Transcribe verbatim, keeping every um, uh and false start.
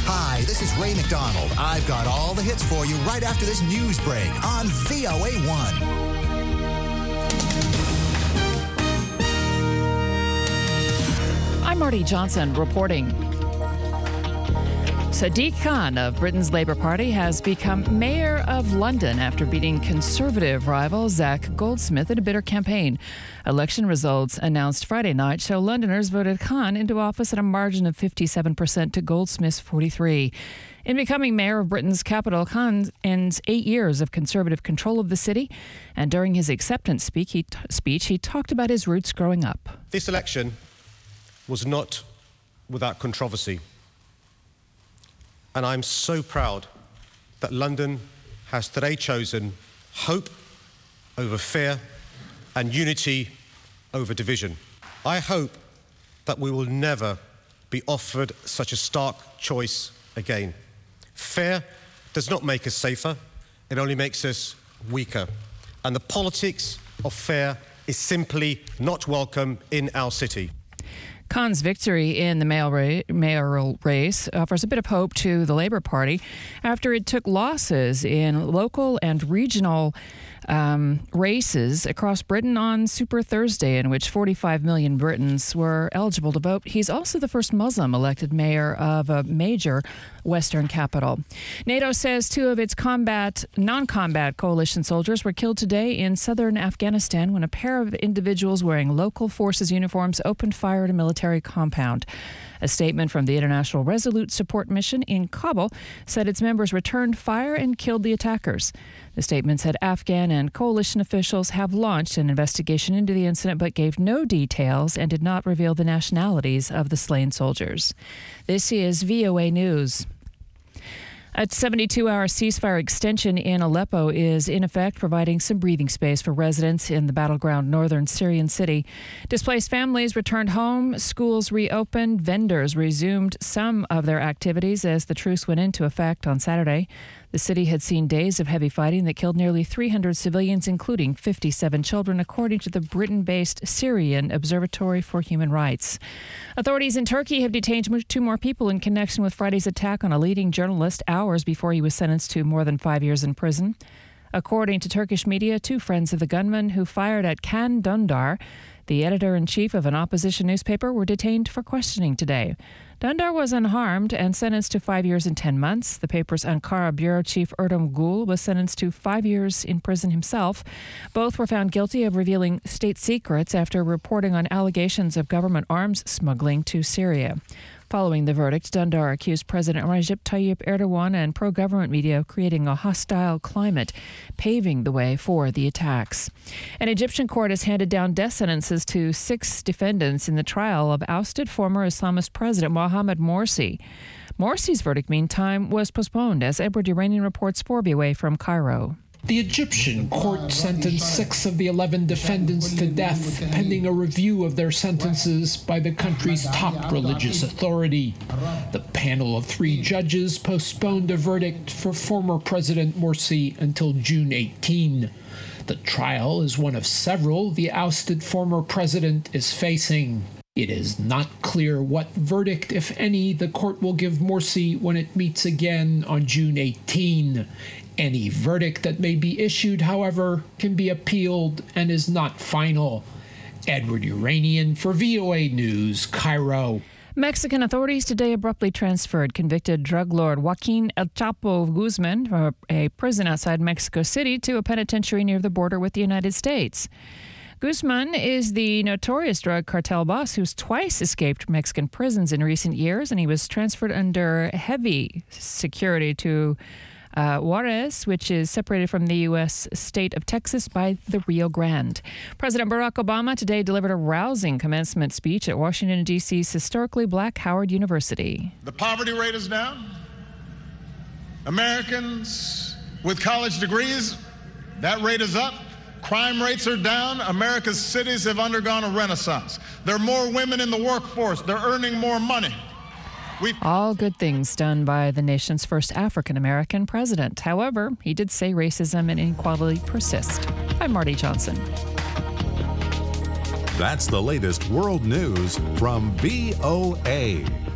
Hi, this is Ray McDonald. I've got all the hits for you right after this news break on V O A one. I'm Marty Johnson reporting. Sadiq Khan of Britain's Labour Party has become Mayor of London after beating Conservative rival Zac Goldsmith in a bitter campaign. Election results announced Friday night show Londoners voted Khan into office at a margin of fifty-seven percent to Goldsmith's forty-three percent. In becoming mayor of Britain's capital, Khan ends eight years of Conservative control of the city. And during his acceptance speech, he, t- speech, he talked about his roots growing up. This election was not without controversy. And I'm so proud that London has today chosen hope over fear and unity over division. I hope that we will never be offered such a stark choice again. Fear does not make us safer, it only makes us weaker. And the politics of fear is simply not welcome in our city. Khan's victory in the mayoral race offers a bit of hope to the Labour Party after it took losses in local and regional um, races across Britain on Super Thursday, in which forty-five million Britons were eligible to vote. He's also the first Muslim elected mayor of a major Western capital. NATO says two of its combat, non-combat coalition soldiers were killed today in southern Afghanistan when a pair of individuals wearing local forces uniforms opened fire at a military compound. A statement from the International Resolute Support Mission in Kabul said its members returned fire and killed the attackers. The statement said Afghan and coalition officials have launched an investigation into the incident but gave no details and did not reveal the nationalities of the slain soldiers. This is V O A News. A seventy-two hour ceasefire extension in Aleppo is in effect, providing some breathing space for residents in the battleground northern Syrian city. Displaced families returned home, schools reopened, vendors resumed some of their activities as the truce went into effect on Saturday. The city had seen days of heavy fighting that killed nearly three hundred civilians, including fifty-seven children, according to the Britain-based Syrian Observatory for Human Rights. Authorities in Turkey have detained two more people in connection with Friday's attack on a leading journalist hours before he was sentenced to more than five years in prison. According to Turkish media, two friends of the gunman who fired at Can Dündar, the editor-in-chief of an opposition newspaper, were detained for questioning today. Dündar was unharmed and sentenced to five years and ten months. The paper's Ankara bureau chief Erdem Gül was sentenced to five years in prison himself. Both were found guilty of revealing state secrets after reporting on allegations of government arms smuggling to Syria. Following the verdict, Dündar accused President Recep Tayyip Erdogan and pro-government media of creating a hostile climate, paving the way for the attacks. An Egyptian court has handed down death sentences to six defendants in the trial of ousted former Islamist President Mohamed Morsi. Morsi's verdict, meantime, was postponed as Edward Uranian reports for V O A from Cairo. The Egyptian court sentenced six of the eleven defendants to death, pending a review of their sentences by the country's top religious authority. The panel of three judges postponed a verdict for former President Morsi until June eighteenth. The trial is one of several the ousted former president is facing. It is not clear what verdict, if any, the court will give Morsi when it meets again on June eighteenth. Any verdict that may be issued, however, can be appealed and is not final. Edward Uranian for V O A News, Cairo. Mexican authorities today abruptly transferred convicted drug lord Joaquin El Chapo Guzman from a prison outside Mexico City to a penitentiary near the border with the United States. Guzman is the notorious drug cartel boss who's twice escaped Mexican prisons in recent years, and he was transferred under heavy security to Uh, Juarez, which is separated from the U S state of Texas by the Rio Grande. President Barack Obama today delivered a rousing commencement speech at Washington, D C's historically black Howard University. The poverty rate is down. Americans with college degrees, that rate is up. Crime rates are down. America's cities have undergone a renaissance. There are more women in the workforce. They're earning more money. We've All good things done by the nation's first African-American president. However, he did say racism and inequality persist. I'm Marty Johnson. That's the latest world news from V O A.